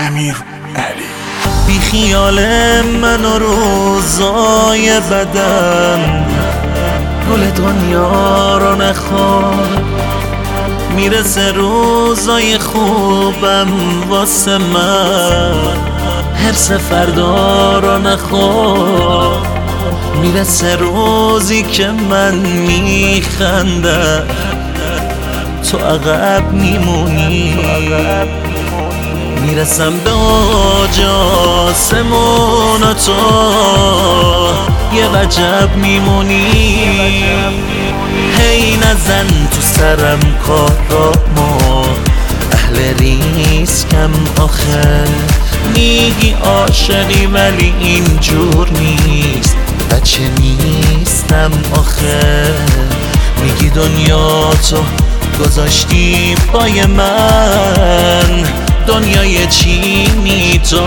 امیرعلی. بی خیال من و روزای بدم، گل دنیا رو نخواد. میرسه روزای خوبم واسه من، حرص فردا رو نخواد. میرسه روزی که من میخندم، تو عقب میمونی. میرسم به اوج آسمون و تو یه وجب میمونی. هی نزن تو سرم کارامو، اهل ریسکم آخه. میگی عاشقی ولی اینجور نیست، بچه نیستم آخه. میگی دنیا تو گذاشتی پای من، دنیای چینی تو.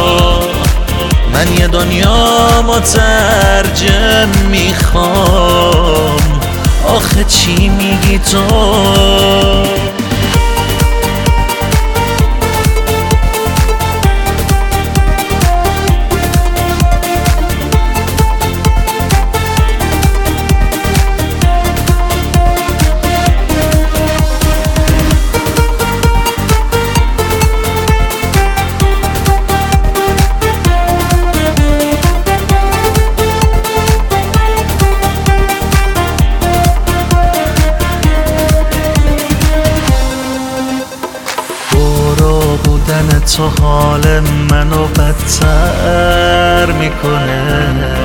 من یه دنیا مترجم میخوام، آخه چی میگی تو؟ بودن تو حال منو بدتر میکنه.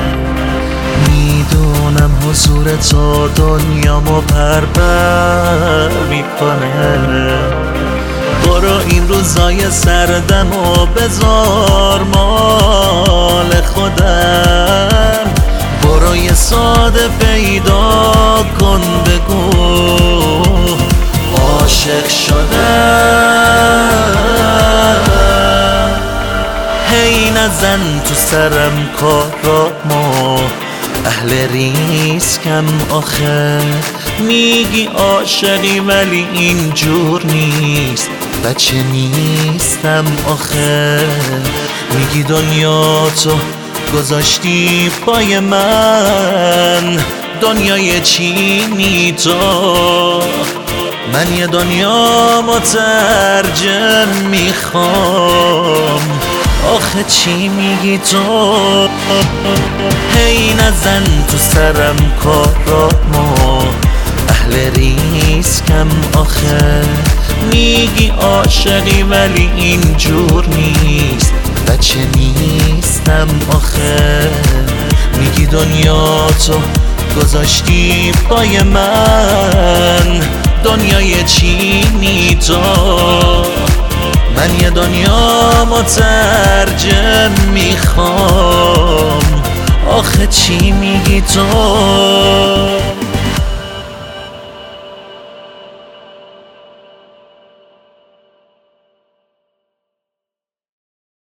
میدونم حضور تو دنیامو بربر میکنه. برو این روزای سردمو بذار مال خودم. برو یه ساده پیدا کن بگو عاشق شدم. هی نزن تو سرم کارامو، اهل ریسکم آخه. میگی عاشقی ولی اینجور نیست، بچه نیستم آخه. میگی دنیا تو گذاشتی پای من، دنیای چینی تو. من یه دنیا مترجم میخوام، آخه چی میگی تو؟ هی نزن تو سرم کارامو، اهل ریسکم آخه. میگی عاشقی ولی اینجور نیست، بچه نیستم آخه. میگی دنیا تو گذاشتی پای من، دنیای چینی تو. من یه دنیا مترجم میخوام، آخه چی میگی تو؟